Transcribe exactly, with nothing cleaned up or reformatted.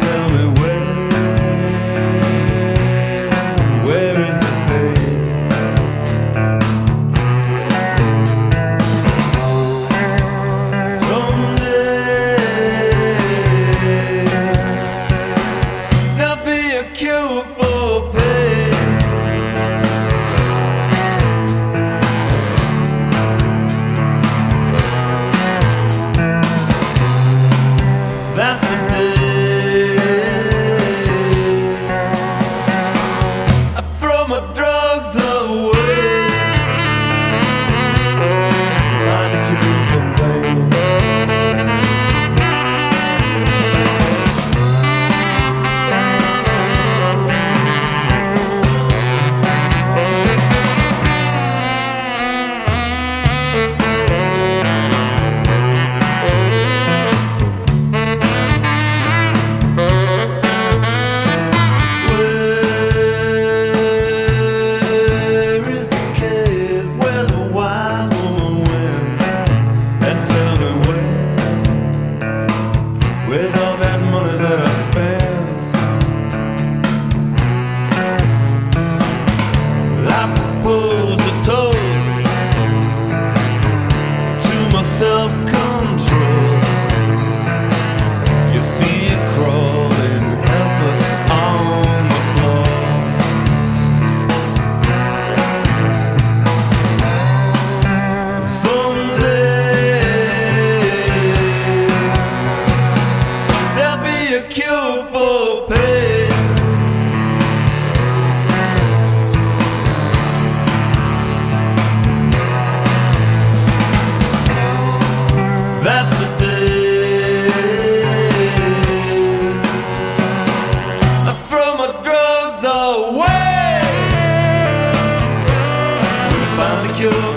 tell me where, where is the pain? Someday there'll be a cure for pain. That's the day I throw my drugs away. Trying to cure the pain. Where's all that money that I spent? I propose a toast to my self-control. You see it crawling helpless on the floor. Someday a cure for pain. That's the day I throw my drugs away. We find a cure.